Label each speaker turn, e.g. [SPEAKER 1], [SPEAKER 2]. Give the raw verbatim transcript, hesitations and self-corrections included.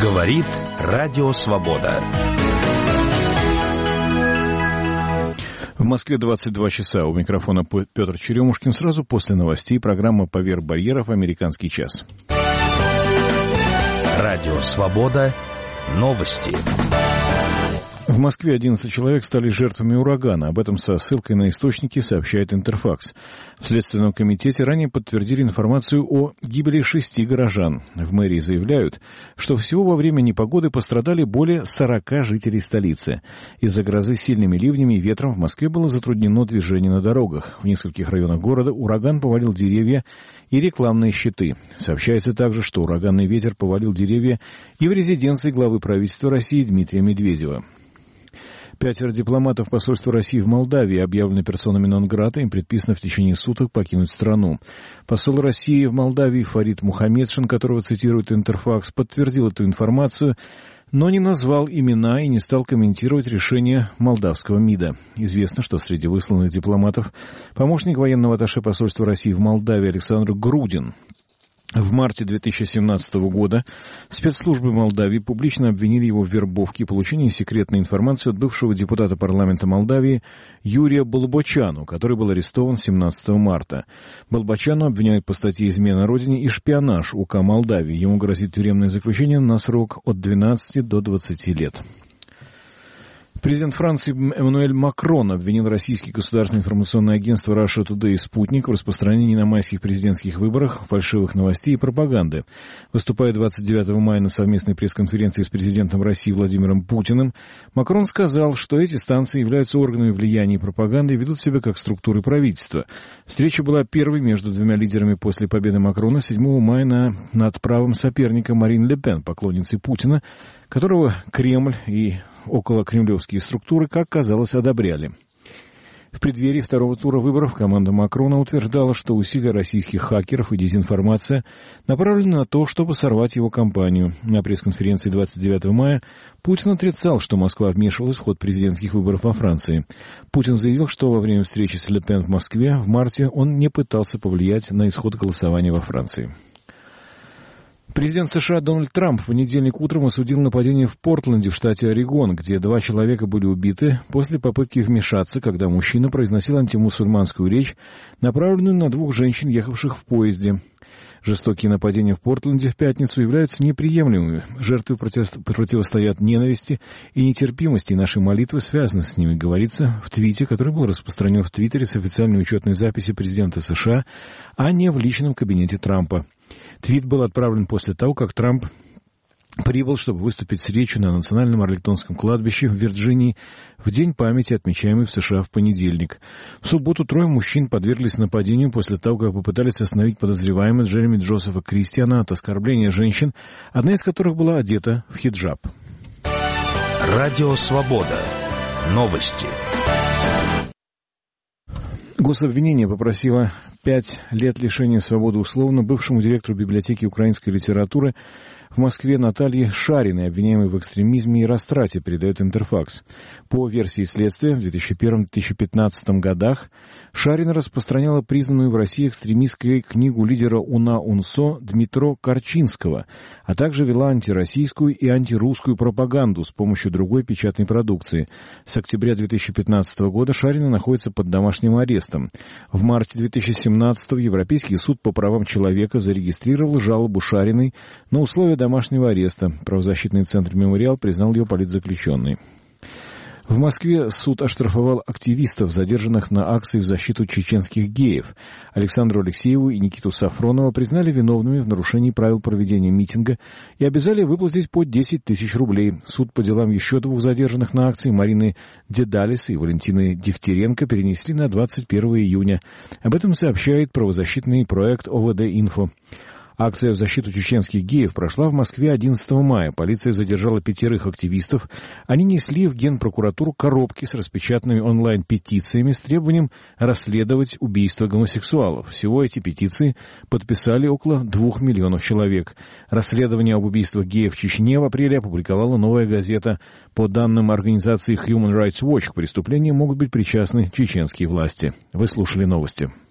[SPEAKER 1] Говорит Радио Свобода.
[SPEAKER 2] В Москве двадцать два часа. У микрофона Петр Черемушкин. Сразу после новостей программа «Поверх барьеров. Американский час».
[SPEAKER 1] Радио Свобода. Новости.
[SPEAKER 2] В Москве одиннадцать человек стали жертвами урагана. Об этом со ссылкой на источники сообщает Интерфакс. В Следственном комитете ранее подтвердили информацию о гибели шести горожан. В мэрии заявляют, что всего во время непогоды пострадали более сорока жителей столицы. Из-за грозы с сильными ливнями и ветром в Москве было затруднено движение на дорогах. В нескольких районах города ураган повалил деревья и рекламные щиты. Сообщается также, что ураганный ветер повалил деревья и в резиденции главы правительства России Дмитрия Медведева. Пятеро дипломатов посольства России в Молдавии объявлены персонами нон-грата, им предписано в течение суток покинуть страну. Посол России в Молдавии Фарид Мухаммедшин, которого цитирует Интерфакс, подтвердил эту информацию, но не назвал имена и не стал комментировать решение молдавского МИДа. Известно, что среди высланных дипломатов помощник военного атташе посольства России в Молдавии Александр Грудин. В марте две тысячи семнадцатого года спецслужбы Молдавии публично обвинили его в вербовке и получении секретной информации от бывшего депутата парламента Молдавии Юрия Болбочану, который был арестован семнадцатого марта. Болбочану обвиняют по статье «Измена Родине» и шпионаж УК Молдавии. Ему грозит тюремное заключение на срок от двенадцати до двадцати лет. Президент Франции Эммануэль Макрон обвинил российское государственное информационное агентство Russia Today и «Спутник» в распространении на майских президентских выборах фальшивых новостей и пропаганды. Выступая двадцать девятого мая на совместной пресс-конференции с президентом России Владимиром Путиным, Макрон сказал, что эти станции являются органами влияния и пропаганды и ведут себя как структуры правительства. Встреча была первой между двумя лидерами после победы Макрона седьмого мая на, над правым соперником Марин Ле Пен, поклонницей Путина, которого Кремль и околокремлевские структуры, как казалось, одобряли. В преддверии второго тура выборов команда Макрона утверждала, что усилия российских хакеров и дезинформация направлены на то, чтобы сорвать его кампанию. На пресс-конференции двадцать девятого мая Путин отрицал, что Москва вмешивалась в ход президентских выборов во Франции. Путин заявил, что во время встречи с Ле Пен в Москве в марте он не пытался повлиять на исход голосования во Франции. Президент США Дональд Трамп в понедельник утром осудил нападение в Портленде в штате Орегон, где два человека были убиты после попытки вмешаться, когда мужчина произносил антимусульманскую речь, направленную на двух женщин, ехавших в поезде. Жестокие нападения в Портленде в пятницу являются неприемлемыми. Жертвы противостоят ненависти и нетерпимости, и наши молитвы связаны с ними, говорится в твите, который был распространен в Твиттере с официальной учетной записи президента США, а не в личном кабинете Трампа. Твит был отправлен после того, как Трамп прибыл, чтобы выступить с речью на Национальном Арлингтонском кладбище в Вирджинии в День памяти, отмечаемый в США в понедельник. В субботу трое мужчин подверглись нападению после того, как попытались остановить подозреваемого Джереми Джозефа Кристиана от оскорбления женщин, одна из которых была одета в хиджаб.
[SPEAKER 1] Радио Свобода. Новости.
[SPEAKER 2] Гособвинение попросило пять лет лишения свободы условно бывшему директору библиотеки украинской литературы в Москве Наталье Шариной, обвиняемой в экстремизме и растрате, передает Интерфакс. По версии следствия, в две тысячи первом — две тысячи пятнадцатом годах Шарина распространяла признанную в России экстремистскую книгу лидера УНА-УНСО Дмитро Корчинского, а также вела антироссийскую и антирусскую пропаганду с помощью другой печатной продукции. С октября две тысячи пятнадцатого года Шарина находится под домашним арестом. В марте две тысячи семнадцатого Европейский суд по правам человека зарегистрировал жалобу Шариной на условия домашнего ареста. Правозащитный центр «Мемориал» признал ее политзаключенной. В Москве суд оштрафовал активистов, задержанных на акции в защиту чеченских геев. Александру Алексееву и Никиту Сафронова признали виновными в нарушении правил проведения митинга и обязали выплатить по десять тысяч рублей. Суд по делам еще двух задержанных на акции, Марины Дедалис и Валентины Дегтяренко, перенесли на двадцать первого июня. Об этом сообщает правозащитный проект О В Д-Инфо. Акция в защиту чеченских геев прошла в Москве одиннадцатого мая. Полиция задержала пятерых активистов. Они несли в Генпрокуратуру коробки с распечатанными онлайн-петициями с требованием расследовать убийство гомосексуалов. Всего эти петиции подписали около двух миллионов человек. Расследование об убийствах геев в Чечне в апреле опубликовала «Новая газета». По данным организации Human Rights Watch, к преступлению могут быть причастны чеченские власти. Вы слушали новости.